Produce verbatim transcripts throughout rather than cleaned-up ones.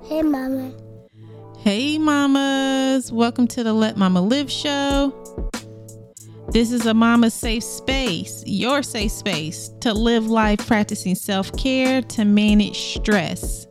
Hey, Mama. Hey, mamas. Welcome to the Let Mama Live show. This is a mama's safe space, your safe space to live life practicing self-care to manage stress.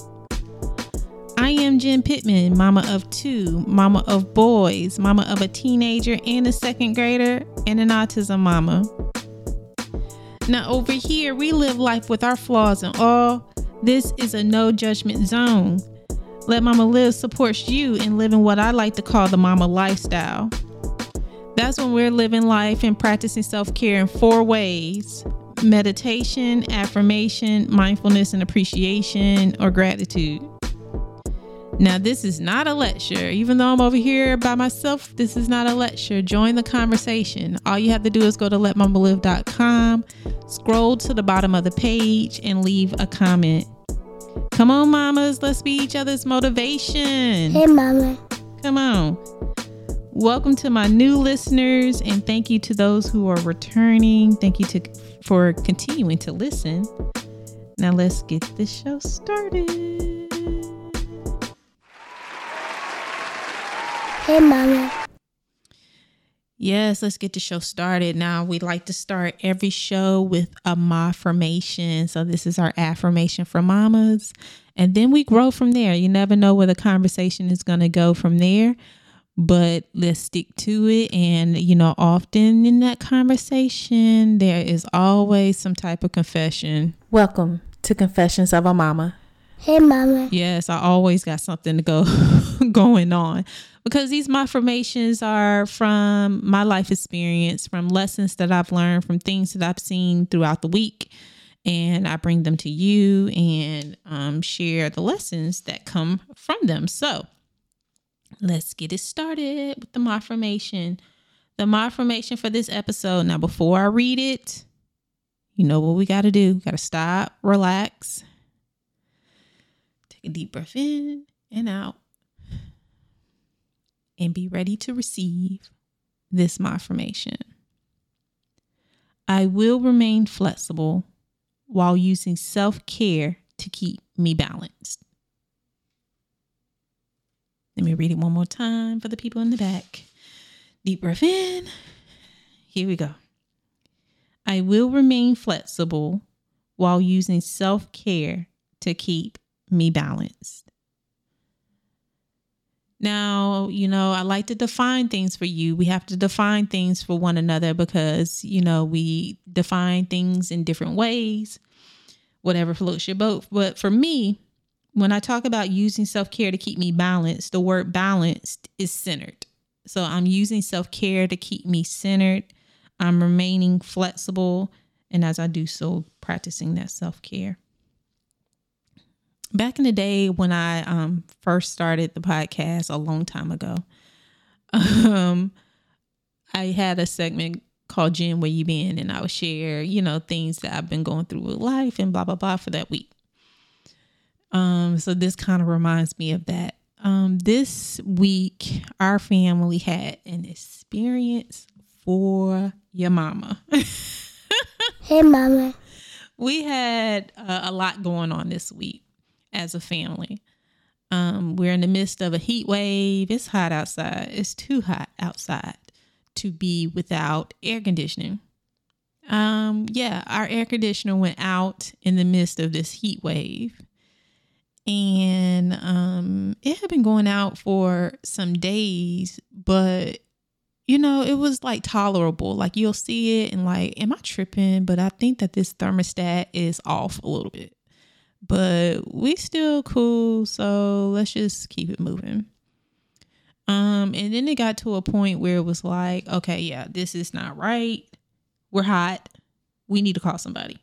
I am Jen Pittman, mama of two, mama of boys, mama of a teenager and a second grader, and an autism mama. Now over here, we live life with our flaws and all. This is a no judgment zone. Let Mama Live supports you in living what I like to call the mama lifestyle. That's when we're living life and practicing self-care in four ways: meditation, affirmation, mindfulness, and appreciation or gratitude. Now, this is not a lecture. Even though I'm over here by myself, this is not a lecture. Join the conversation. All you have to do is go to let mama live dot com, scroll to the bottom of the page, and leave a comment. Come on, mamas. Let's be each other's motivation. Hey, Mama. Come on. Welcome to my new listeners, and thank you to those who are returning. Thank you to for continuing to listen. Now, let's get this show started. Hey, Mama. Yes, let's get the show started. Now, we like to start every show with a affirmation. So this is our affirmation for mamas. And then we grow from there. You never know where the conversation is going to go from there. But let's stick to it. And, you know, often in that conversation, there is always some type of confession. Welcome to Confessions of a Mama. Hey, Mama. Yes, I always got something to go going on. Because these affirmations are from my life experience, from lessons that I've learned, from things that I've seen throughout the week. And I bring them to you and um, share the lessons that come from them. So let's get it started with the affirmation. The affirmation for this episode. Now, before I read it, you know what we got to do. We got to stop, relax, take a deep breath in and out. And be ready to receive this affirmation. I will remain flexible while using self-care to keep me balanced. Let me read it one more time for the people in the back. Deep breath in. Here we go. I will remain flexible while using self-care to keep me balanced. Now, you know, I like to define things for you. We have to define things for one another because, you know, we define things in different ways, whatever floats your boat. But for me, when I talk about using self-care to keep me balanced, the word balanced is centered. So I'm using self-care to keep me centered. I'm remaining flexible. And as I do so, practicing that self-care. Back in the day when I um, first started the podcast a long time ago, um, I had a segment called Jen, Where You Been? And I would share, you know, things that I've been going through with life and blah, blah, blah for that week. Um, so this kind of reminds me of that. Um, this week, our family had an experience for your mama. Hey, Mama. We had uh, a lot going on this week. As a family, um, we're in the midst of a heat wave. It's hot outside. It's too hot outside to be without air conditioning. Um, yeah, our air conditioner went out in the midst of this heat wave. And um, it had been going out for some days, but, you know, it was like tolerable. Like you'll see it and like, am I tripping? But I think that this thermostat is off a little bit. But we still cool, so let's just keep it moving. Um, and then it got to a point where it was like, okay, yeah, this is not right. We're hot. We need to call somebody.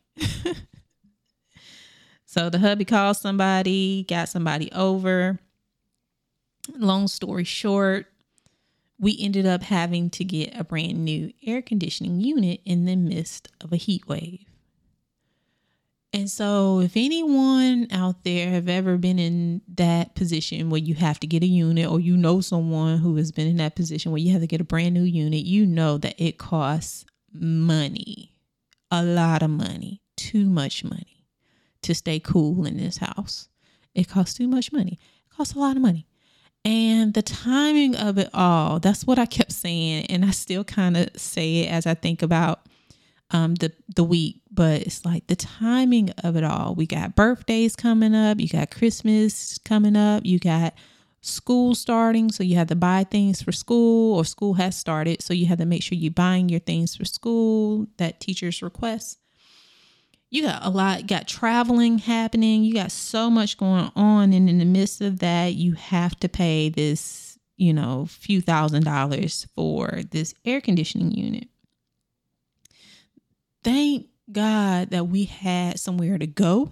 So the hubby called somebody, got somebody over. Long story short, we ended up having to get a brand new air conditioning unit in the midst of a heat wave. And so if anyone out there have ever been in that position where you have to get a unit, or you know someone who has been in that position where you have to get a brand new unit, you know that it costs money, a lot of money, too much money to stay cool in this house. It costs too much money. It costs a lot of money. And the timing of it all, that's what I kept saying. And I still kind of say it as I think about um, the, the week. But it's like the timing of it all. We got birthdays coming up. You got Christmas coming up. You got school starting. So you have to buy things for school, or school has started. So you have to make sure you're buying your things for school that teachers request. You got a lot, got traveling happening. You got so much going on. And in the midst of that, you have to pay this, you know, few thousand dollars for this air conditioning unit. Thank God that we had somewhere to go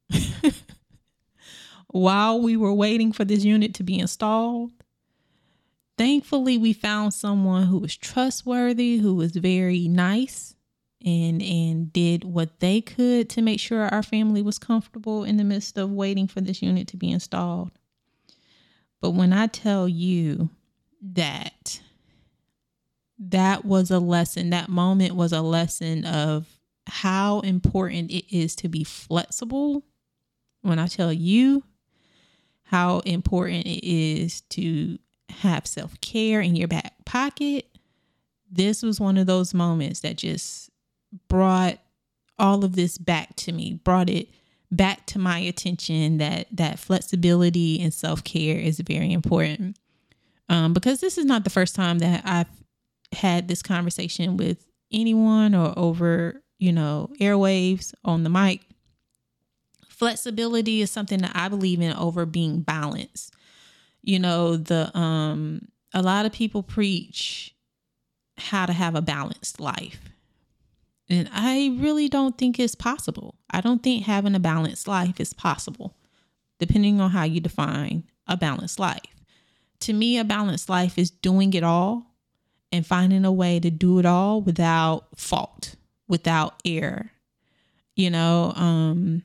while we were waiting for this unit to be installed. Thankfully, we found someone who was trustworthy, who was very nice, and and did what they could to make sure our family was comfortable in the midst of waiting for this unit to be installed. But when I tell you that that was a lesson, that moment was a lesson of how important it is to be flexible. When I tell you how important it is to have self-care in your back pocket, this was one of those moments that just brought all of this back to me, brought it back to my attention that that flexibility and self-care is very important. Um, because this is not the first time that I've had this conversation with anyone or over, you know, airwaves on the mic. Flexibility is something that I believe in over being balanced. You know, the um, a lot of people preach how to have a balanced life. And I really don't think it's possible. I don't think having a balanced life is possible, depending on how you define a balanced life. To me, a balanced life is doing it all and finding a way to do it all without fault, without error. You know, um,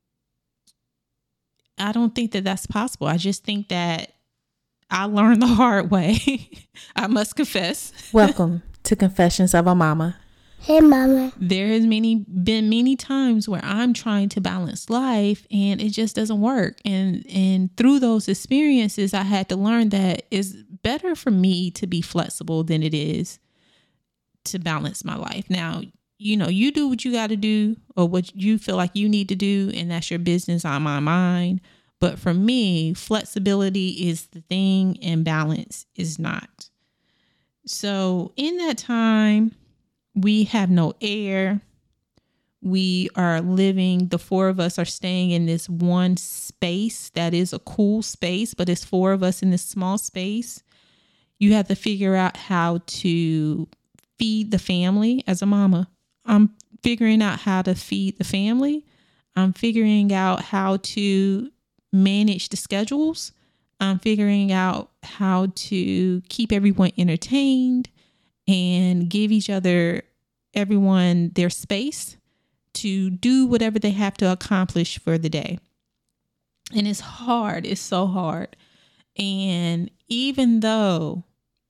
I don't think that that's possible. I just think that I learned the hard way. I must confess. Welcome to Confessions of a Mama. Hey, Mama. There has many been many times where I'm trying to balance life and it just doesn't work. And and through those experiences, I had to learn that it's better for me to be flexible than it is to balance my life. Now, you know, you do what you got to do or what you feel like you need to do, and that's your business on my mind. But for me, flexibility is the thing and balance is not. So in that time, we have no air. We are living, the four of us are staying in this one space that is a cool space, but it's four of us in this small space. You have to figure out how to feed the family. As a mama, I'm figuring out how to feed the family. I'm figuring out how to manage the schedules. I'm figuring out how to keep everyone entertained and give each other, everyone their space to do whatever they have to accomplish for the day. And it's hard. It's so hard. And even though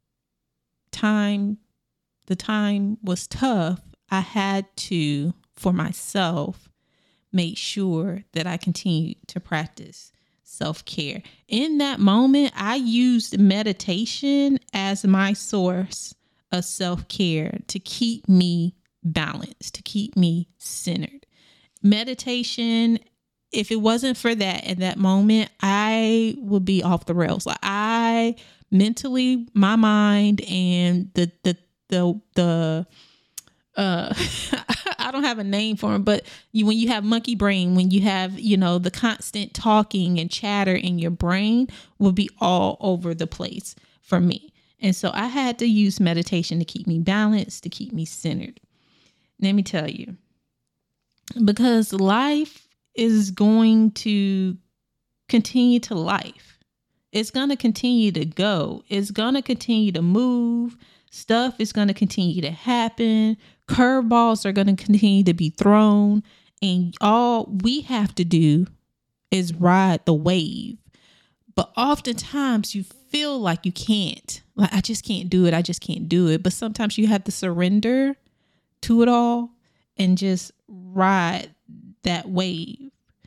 time, the time was tough, I had to, for myself, make sure that I continued to practice self-care. In that moment, I used meditation as my source of self-care to keep me balanced, to keep me centered. Meditation, if it wasn't for that at that moment, I would be off the rails. Like I mentally, my mind and the the the the uh I don't have a name for them, but you, when you have monkey brain, when you have, you know, the constant talking and chatter in your brain will be all over the place for me. And so I had to use meditation to keep me balanced, to keep me centered. Let me tell you, because life is going to continue to life. It's going to continue to go. It's going to continue to move. Stuff is going to continue to happen. Curveballs are going to continue to be thrown. And all we have to do is ride the wave. But oftentimes you feel like you can't. Like, I just can't do it. I just can't do it. But sometimes you have to surrender to it all and just ride that wave.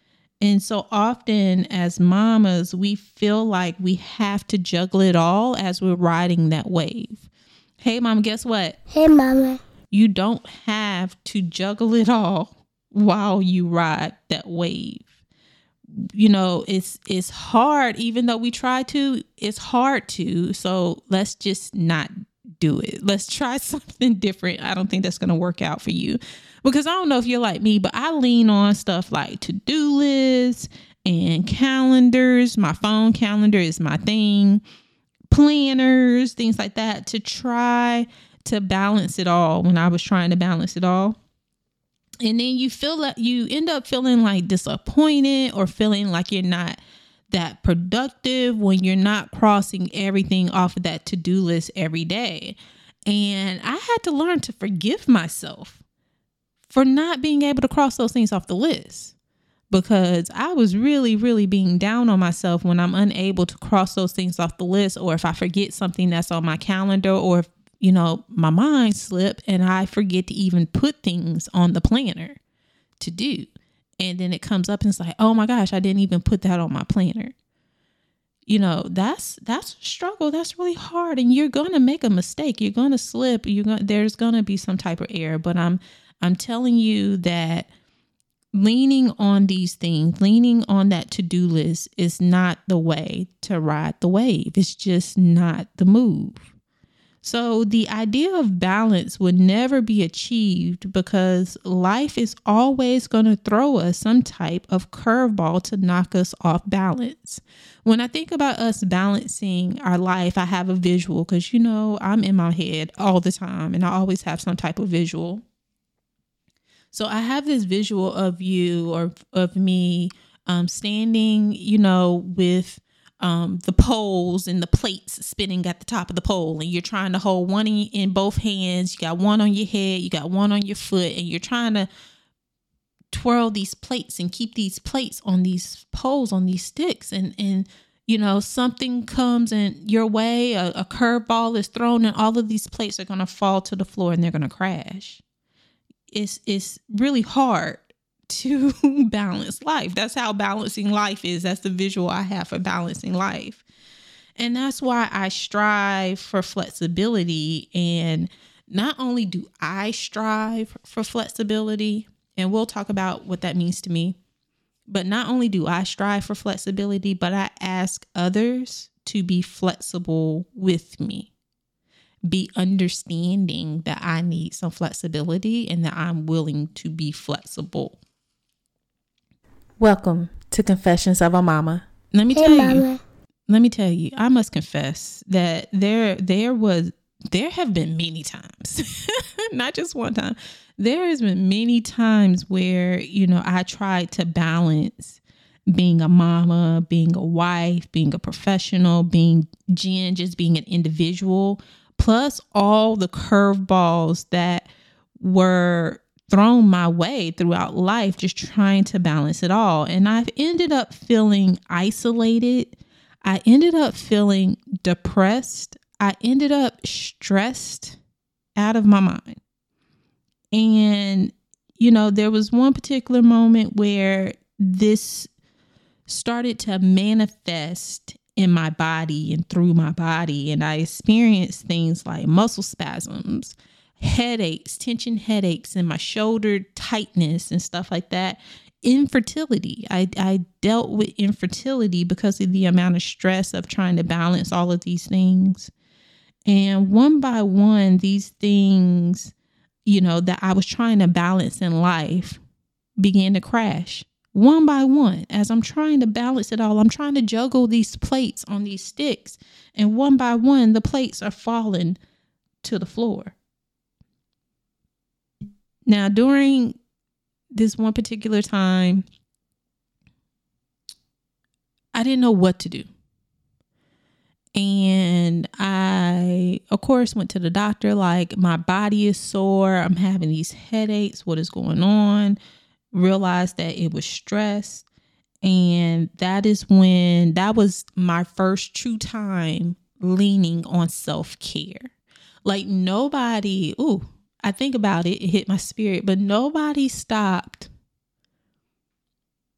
And so often as mamas, we feel like we have to juggle it all as we're riding that wave. Hey, mom, guess what? Hey, mama. You don't have to juggle it all while you ride that wave. You know, it's it's hard, even though we try to, it's hard to. So let's just not do it. Let's try something different. I don't think that's going to work out for you, because I don't know if you're like me, but I lean on stuff like to-do lists and calendars. My phone calendar is my thing. Planners, things like that, to try to balance it all when I was trying to balance it all. And then you feel like you end up feeling like disappointed or feeling like you're not that productive when you're not crossing everything off of that to-do list every day. And I had to learn to forgive myself for not being able to cross those things off the list, because I was really, really being down on myself when I'm unable to cross those things off the list, or if I forget something that's on my calendar, or if, you know, my mind slip and I forget to even put things on the planner to do. And then it comes up and it's like, oh my gosh, I didn't even put that on my planner. You know, that's, that's a struggle. That's really hard. And you're going to make a mistake. You're going to slip. You're going, there's going to be some type of error, but I'm, I'm telling you that leaning on these things, leaning on that to-do list is not the way to ride the wave. It's just not the move. So the idea of balance would never be achieved, because life is always going to throw us some type of curveball to knock us off balance. When I think about us balancing our life, I have a visual, because, you know, I'm in my head all the time and I always have some type of visual. So I have this visual of you, or of me um, standing, you know, with Um, the poles and the plates spinning at the top of the pole, and you're trying to hold one in, in both hands. You got one on your head, you got one on your foot, and you're trying to twirl these plates and keep these plates on these poles, on these sticks. And, and you know, something comes in your way, a, a curveball is thrown, and all of these plates are going to fall to the floor and they're going to crash. It's, it's really hard to balance life. That's how balancing life is. That's the visual I have for balancing life. And that's why I strive for flexibility. And not only do I strive for flexibility, and we'll talk about what that means to me, but not only do I strive for flexibility, but I ask others to be flexible with me, be understanding that I need some flexibility and that I'm willing to be flexible. Welcome to Confessions of a Mama. Let me Hey, tell you, mama. let me tell you, I must confess that there, there was, there have been many times, not just one time. There has been many times where, you know, I tried to balance being a mama, being a wife, being a professional, being Jen, just being an individual, plus all the curveballs that were thrown my way throughout life, just trying to balance it all. And I've ended up feeling isolated. I ended up feeling depressed. I ended up stressed out of my mind. And, you know, there was one particular moment where this started to manifest in my body and through my body. And I experienced things like muscle spasms, headaches, tension headaches, and my shoulder tightness and stuff like that. Infertility. I, I dealt with infertility because of the amount of stress of trying to balance all of these things. And one by one, these things, you know, that I was trying to balance in life began to crash. One by one, as I'm trying to balance it all, I'm trying to juggle these plates on these sticks. And one by one, the plates are falling to the floor. Now, during this one particular time, I didn't know what to do. And I, of course, went to the doctor, like, my body is sore. I'm having these headaches. What is going on? Realized that it was stress. And that is when, that was my first true time leaning on self-care. Like, nobody, ooh, I think about it, it hit my spirit, but nobody stopped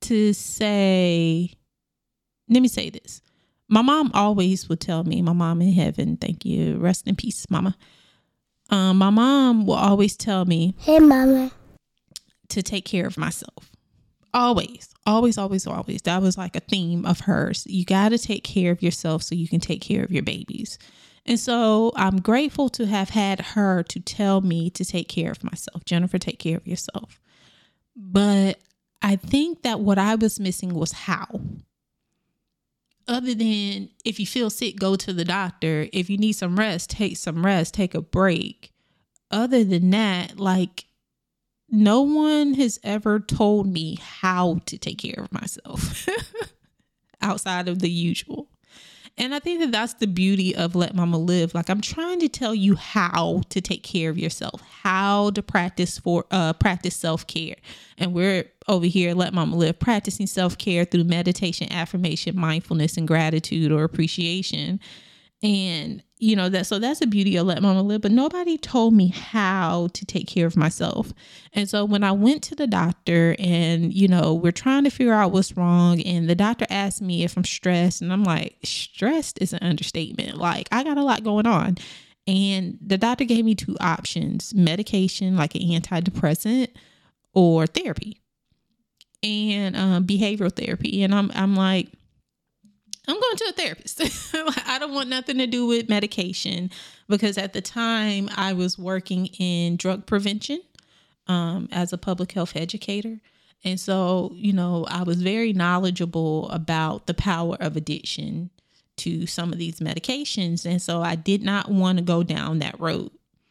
to say, let me say this. My mom always would tell me, my mom in heaven, thank you, rest in peace, mama. Um, my mom will always tell me, hey, mama, to take care of myself. Always, always, always, always. That was like a theme of hers. You got to take care of yourself so you can take care of your babies. And so I'm grateful to have had her to tell me to take care of myself. Jennifer, take care of yourself. But I think that what I was missing was how. Other than if you feel sick, go to the doctor. If you need some rest, take some rest, take a break. Other than that, like, no one has ever told me how to take care of myself outside of the usual. And I think that that's the beauty of Let Mama Live. Like, I'm trying to tell you how to take care of yourself, how to practice for uh, practice self-care. And we're over here, Let Mama Live, practicing self-care through meditation, affirmation, mindfulness, and gratitude or appreciation. And, you know, that so that's the beauty of Let Mama Live. But nobody told me how to take care of myself. And so when I went to the doctor and, you know, we're trying to figure out what's wrong. And the doctor asked me if I'm stressed. And I'm like, stressed is an understatement. Like, I got a lot going on. And the doctor gave me two options: medication, like an antidepressant, or therapy and um, behavioral therapy. And I'm I'm like, I'm going to a therapist. I don't want nothing to do with medication, because at the time I was working in drug prevention um, as a public health educator. And so, you know, I was very knowledgeable about the power of addiction to some of these medications. And so I did not want to go down that road.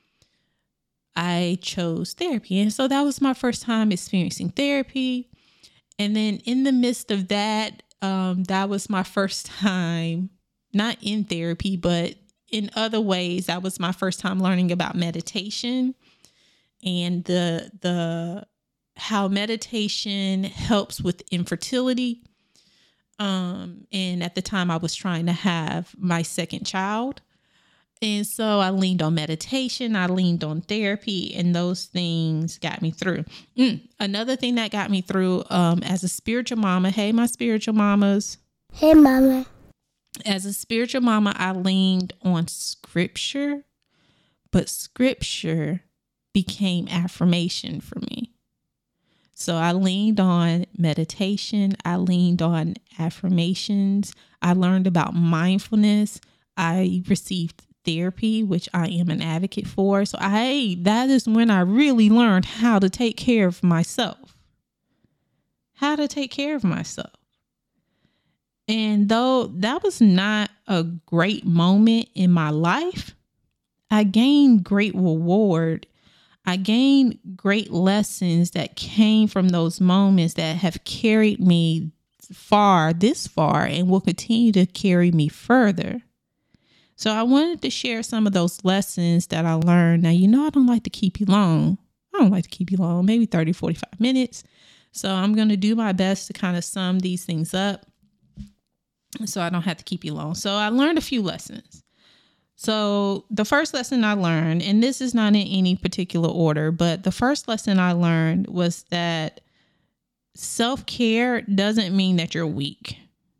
I chose therapy. And so that was my first time experiencing therapy. And then in the midst of that, Um, that was my first time, not in therapy, but in other ways. That was my first time learning about meditation and the the how meditation helps with infertility. Um, and at the time, I was trying to have my second child. And so I leaned on meditation, I leaned on therapy, and those things got me through. Mm, another thing that got me through um, as a spiritual mama, hey, my spiritual mamas. hey, mama, As a spiritual mama, I leaned on scripture, but scripture became affirmation for me. So I leaned on meditation, I leaned on affirmations, I learned about mindfulness, I received therapy, which I am an advocate for. So I, that is when I really learned how to take care of myself, how to take care of myself. And though that was not a great moment in my life, I gained great reward. I gained great lessons that came from those moments that have carried me far, this far, and will continue to carry me further. So I wanted to share some of those lessons that I learned. Now, you know, I don't like to keep you long. I don't like to keep you long, maybe thirty, forty-five minutes. So I'm going to do my best to kind of sum these things up so I don't have to keep you long. So I learned a few lessons. So the first lesson I learned, and this is not in any particular order, but the first lesson I learned was that self-care doesn't mean that you're weak.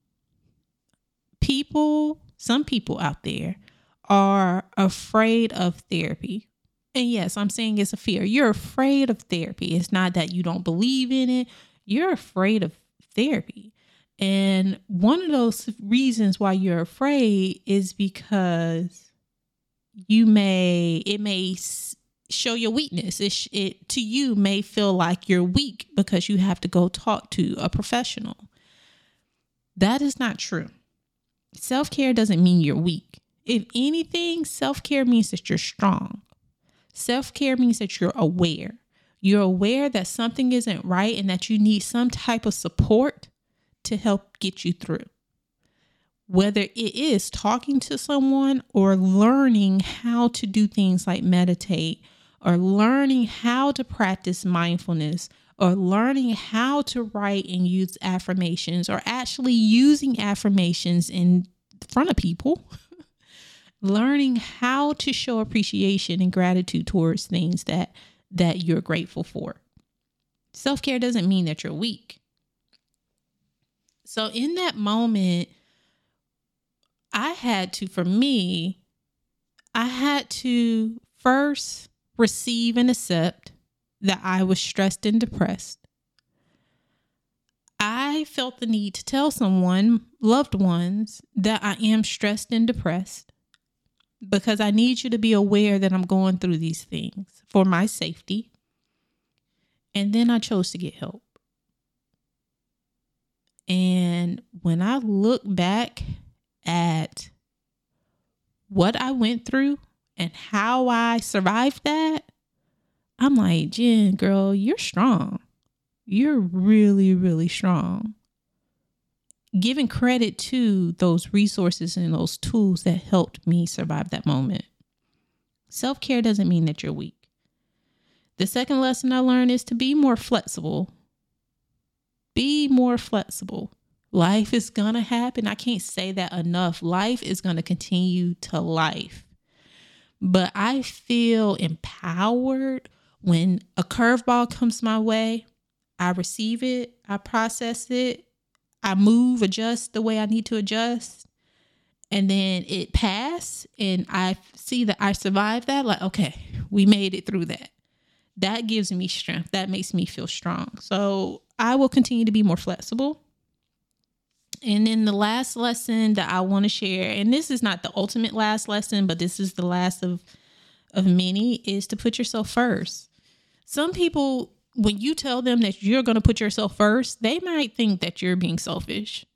People Some people out there are afraid of therapy. And yes, I'm saying it's a fear. You're afraid of therapy. It's not that you don't believe in it. You're afraid of therapy. And one of those reasons why you're afraid is because you may, it may show your weakness. It, it to you may feel like you're weak because you have to go talk to a professional. That is not true. Self-care doesn't mean you're weak. If anything, self-care means that you're strong. Self-care means that you're aware. You're aware that something isn't right and that you need some type of support to help get you through. Whether it is talking to someone or learning how to do things like meditate, or learning how to practice mindfulness, or learning how to write and use affirmations, or actually using affirmations in front of people, learning how to show appreciation and gratitude towards things that, that you're grateful for. Self-care doesn't mean that you're weak. So in that moment, I had to, for me, I had to first receive and accept that I was stressed and depressed. I felt the need to tell someone, loved ones, that I am stressed and depressed because I need you to be aware that I'm going through these things for my safety. And then I chose to get help. And when I look back at what I went through and how I survived that, I'm like, Jen, girl, you're strong. You're really, really strong. Giving credit to those resources and those tools that helped me survive that moment. Self-care doesn't mean that you're weak. The second lesson I learned is to be more flexible. Be more flexible. Life is going to happen. I can't say that enough. Life is going to continue to life. But I feel empowered when a curveball comes my way. I receive it. I process it. I move, adjust the way I need to adjust. And then it passed. And I see that I survived that. Like, okay, we made it through that. That gives me strength. That makes me feel strong. So I will continue to be more flexible. And then the last lesson that I want to share, and this is not the ultimate last lesson, but this is the last of, of many, is to put yourself first. Some people, when you tell them that you're going to put yourself first, they might think that you're being selfish.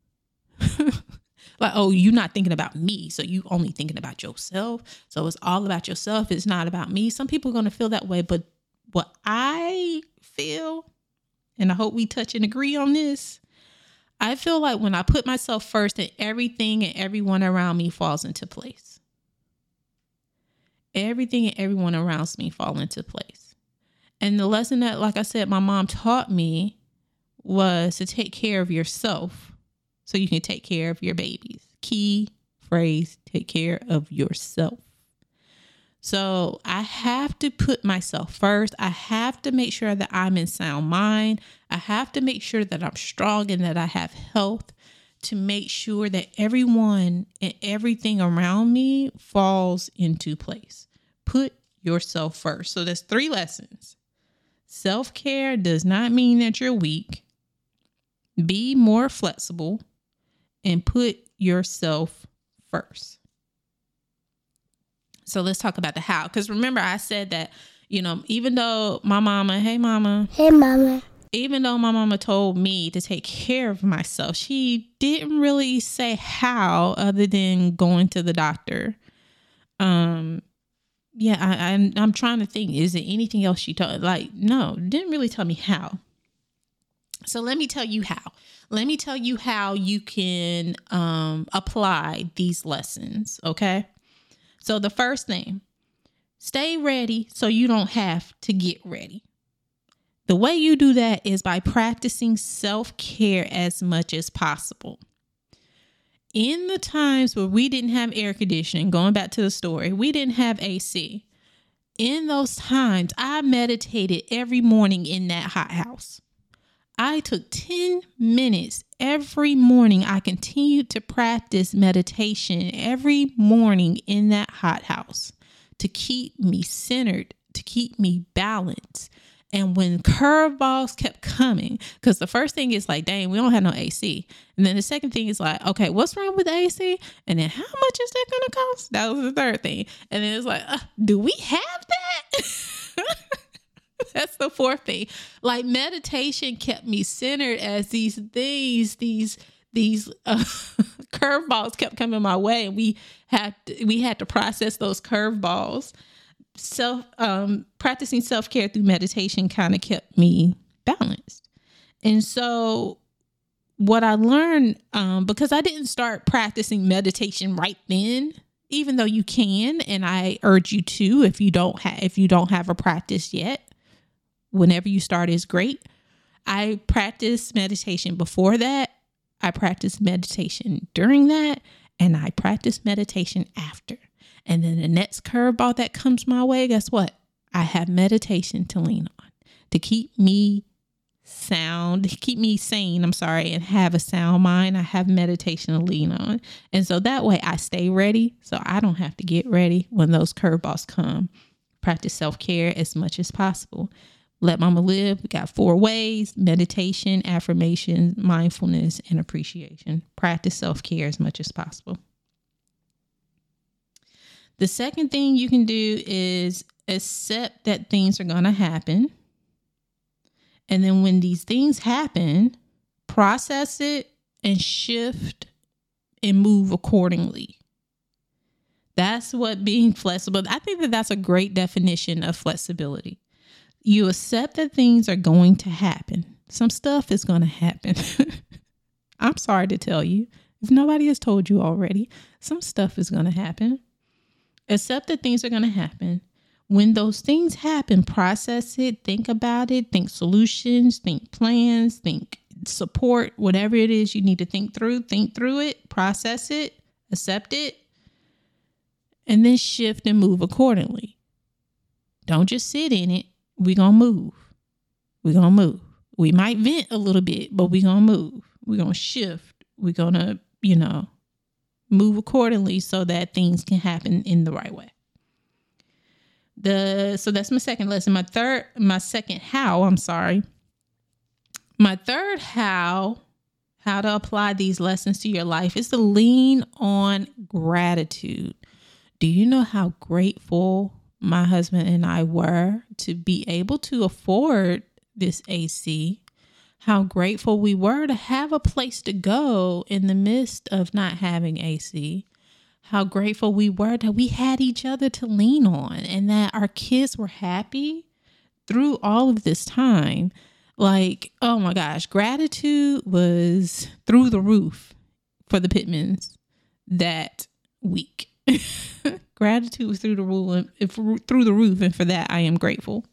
Like, oh, you're not thinking about me, so you only thinking about yourself. So it's all about yourself. It's not about me. Some people are going to feel that way. But what I feel, and I hope we touch and agree on this, I feel like when I put myself first, and everything and everyone around me falls into place. Everything and everyone around me fall into place. And the lesson that, like I said, my mom taught me was to take care of yourself so you can take care of your babies. Key phrase, take care of yourself. So I have to put myself first. I have to make sure that I'm in sound mind. I have to make sure that I'm strong and that I have health, to make sure that everyone and everything around me falls into place. Put yourself first. So there's three lessons. Self-care does not mean that you're weak. Be more flexible and put yourself first. So let's talk about the how. Because remember, I said that, you know, even though my mama, hey mama. Hey mama. Even though my mama told me to take care of myself, she didn't really say how other than going to the doctor. Um, yeah, I, I'm, I'm trying to think, is there anything else she told? Like, no, didn't really tell me how. So let me tell you how. Let me tell you how you can um, apply these lessons, okay? So the first thing, stay ready so you don't have to get ready. The way you do that is by practicing self-care as much as possible. In the times where we didn't have air conditioning, going back to the story, we didn't have A C. In those times, I meditated every morning in that hot house. I took ten minutes every morning. I continued to practice meditation every morning in that hot house to keep me centered, to keep me balanced. And when curveballs kept coming, because the first thing is like, dang, we don't have no A C. And then the second thing is like, okay, what's wrong with the A C? And then how much is that going to cost? That was the third thing. And then it's like, uh, do we have that? That's the fourth thing. Like, meditation kept me centered as these things, these these uh, curveballs kept coming my way, and we had to, we had to process those curveballs. Self um, practicing self-care through meditation kind of kept me balanced. And so what I learned, um, because I didn't start practicing meditation right then, even though you can, and I urge you to, if you don't have if you don't have a practice yet. Whenever you start is great. I practiced meditation before that. I practiced meditation during that. And I practiced meditation after. And then the next curveball that comes my way, guess what? I have meditation to lean on to keep me sound, keep me sane, I'm sorry, and have a sound mind. I have meditation to lean on. And so that way I stay ready, so I don't have to get ready when those curveballs come. Practice self-care as much as possible. Let Mama Live. We got four ways: meditation, affirmation, mindfulness, and appreciation. Practice self-care as much as possible. The second thing you can do is accept that things are going to happen. And then when these things happen, process it and shift and move accordingly. That's what being flexible. I think that that's a great definition of flexibility. You accept that things are going to happen. Some stuff is going to happen. I'm sorry to tell you, if nobody has told you already, some stuff is going to happen. Accept that things are going to happen. When those things happen, process it, think about it, think solutions, think plans, think support, whatever it is you need to think through, think through it, process it, accept it, and then shift and move accordingly. Don't just sit in it. We're going to move. We're going to move. We might vent a little bit, but we're going to move. We're going to shift. We're going to, you know, move accordingly so that things can happen in the right way. The so that's my second lesson. My third, my second how, I'm sorry. My third how, how to apply these lessons to your life is to lean on gratitude. Do you know how grateful my husband and I were to be able to afford this A C? How grateful we were to have a place to go in the midst of not having A C. How grateful we were that we had each other to lean on and that our kids were happy through all of this time. Like, oh my gosh, gratitude was through the roof for the Pittmans that week. Gratitude was through the roof, through the roof, and for that I am grateful.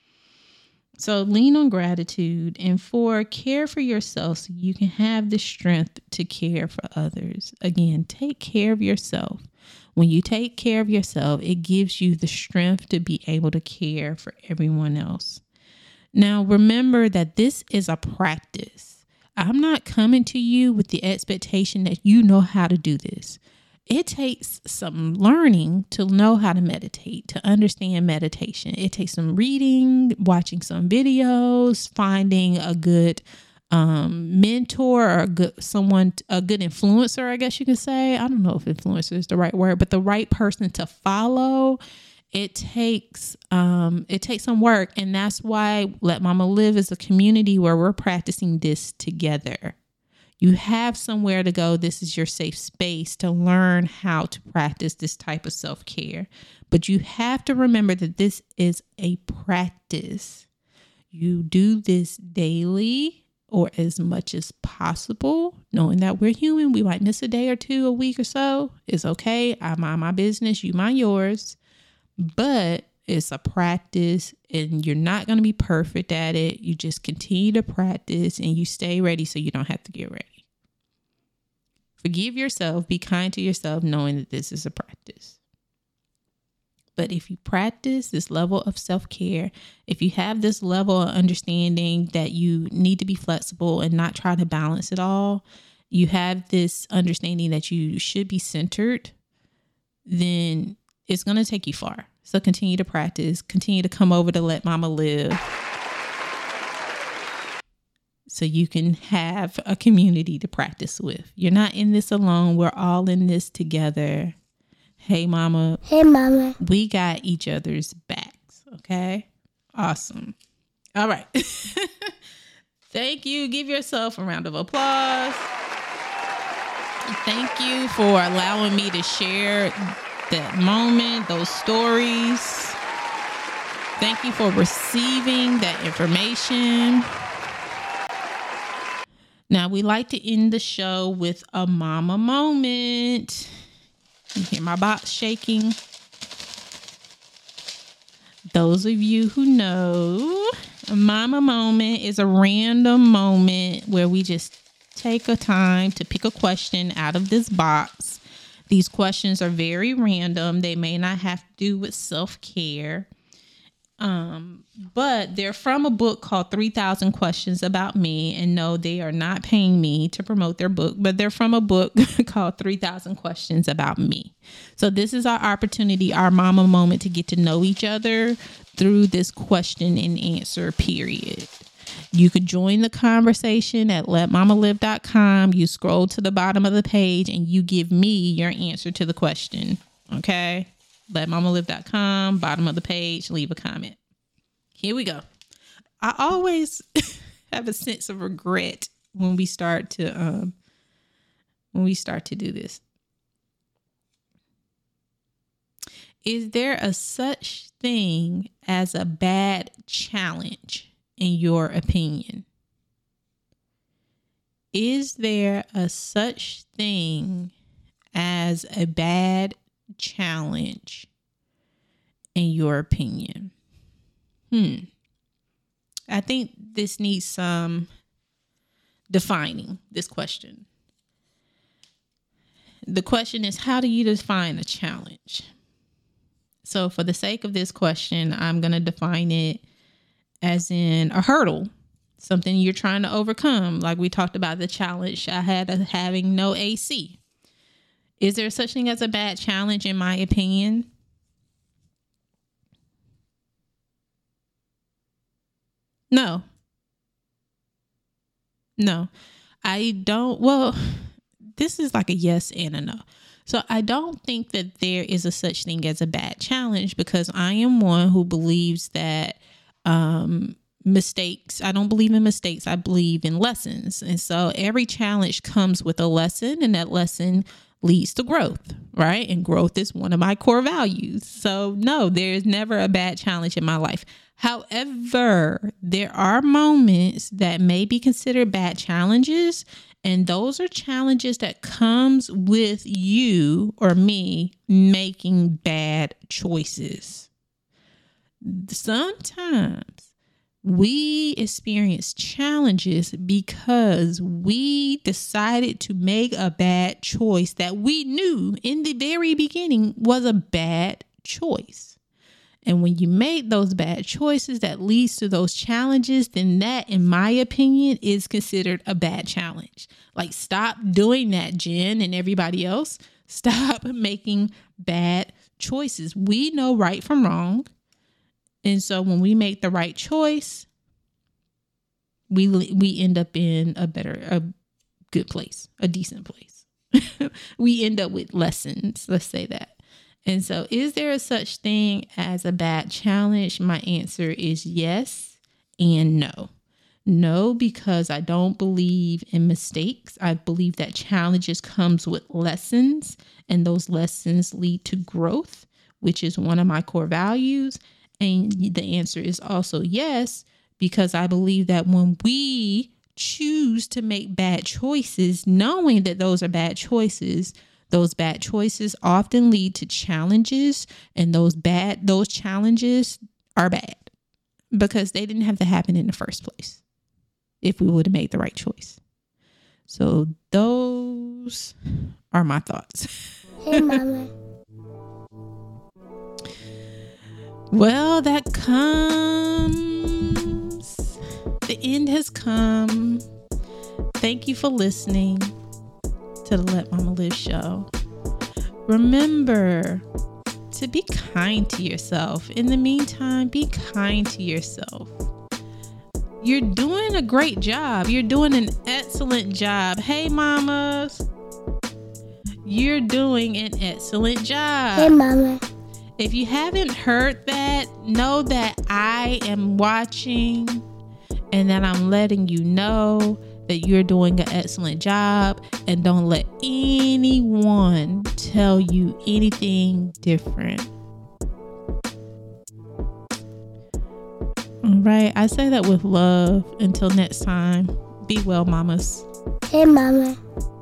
So lean on gratitude, and four, care for yourself so you can have the strength to care for others. Again, take care of yourself. When you take care of yourself, it gives you the strength to be able to care for everyone else. Now, remember that this is a practice. I'm not coming to you with the expectation that you know how to do this. It takes some learning to know how to meditate, to understand meditation. It takes some reading, watching some videos, finding a good um, mentor or a good someone, a good influencer, I guess you could say. I don't know if influencer is the right word, but the right person to follow. It takes um, it takes some work, and that's why Let Mama Live is a community where we're practicing this together. You have somewhere to go. This is your safe space to learn how to practice this type of self-care. But you have to remember that this is a practice. You do this daily or as much as possible, knowing that we're human. We might miss a day or two, a week or so. It's okay. I mind my business. You mind yours. But it's a practice, and you're not going to be perfect at it. You just continue to practice and you stay ready so you don't have to get ready. Forgive yourself. Be kind to yourself, knowing that this is a practice. But if you practice this level of self-care, if you have this level of understanding that you need to be flexible and not try to balance it all, you have this understanding that you should be centered, then it's going to take you far. So continue to practice, continue to come over to Let Mama Live so you can have a community to practice with. You're not in this alone. We're all in this together. Hey, mama. Hey, mama. We got each other's backs. Okay. Awesome. All right. Thank you. Give yourself a round of applause. Thank you for allowing me to share that moment, those stories. Thank you for receiving that information. Now, we like to end the show with a mama moment. You hear my box shaking? Those of you who know, a mama moment is a random moment where we just take a time to pick a question out of this box. These questions are very random. They may not have to do with self-care. Um, but they're from a book called three thousand Questions About Me. And no, they are not paying me to promote their book, but they're from a book called three thousand Questions About Me. So this is our opportunity, our mama moment, to get to know each other through this question and answer period. You could join the conversation at let mama live dot com. You scroll to the bottom of the page and you give me your answer to the question. Okay? let mama live dot com, bottom of the page, leave a comment. Here we go. I always have a sense of regret when we start to um when we start to do this. Is there a such thing as a bad challenge in your opinion? Is there a such thing as a bad challenge in your opinion? Hmm. I think this needs some defining, this question. The question is, how do you define a challenge? So for the sake of this question, I'm going to define it as in a hurdle, something you're trying to overcome. Like we talked about the challenge I had of having no A C. Is there such thing as a bad challenge in my opinion? No. No. I don't. Well, this is like a yes and a no. So I don't think that there is a such thing as a bad challenge, because I am one who believes that um, mistakes, I don't believe in mistakes. I believe in lessons. And so every challenge comes with a lesson, and that lesson leads to growth, right? And growth is one of my core values. So no, there's never a bad challenge in my life. However, there are moments that may be considered bad challenges, and those are challenges that comes with you or me making bad choices. Sometimes we experience challenges because we decided to make a bad choice that we knew in the very beginning was a bad choice. And when you make those bad choices that leads to those challenges, then that, in my opinion, is considered a bad challenge. Like, stop doing that, Jen and everybody else. Stop making bad choices. We know right from wrong. And so when we make the right choice, we we end up in a better, a good place, a decent place. We end up with lessons, let's say that. And so, is there a such thing as a bad challenge? My answer is yes and no. No, because I don't believe in mistakes. I believe that challenges comes with lessons, and those lessons lead to growth, which is one of my core values. And the answer is also yes, because I believe that when we choose to make bad choices, knowing that those are bad choices, those bad choices often lead to challenges, and those bad, those challenges are bad because they didn't have to happen in the first place if we would have made the right choice. So those are my thoughts. Hey, Mama. Well, that comes. The end has come. Thank you for listening to the Let Mama Live show. Remember to be kind to yourself. In the meantime, be kind to yourself. You're doing a great job. You're doing an excellent job. Hey, mamas. You're doing an excellent job. Hey, Mama. If you haven't heard that, know that I am watching and that I'm letting you know that you're doing an excellent job, and don't let anyone tell you anything different. All right, I say that with love. Until next time, be well, mamas. Hey, Mama.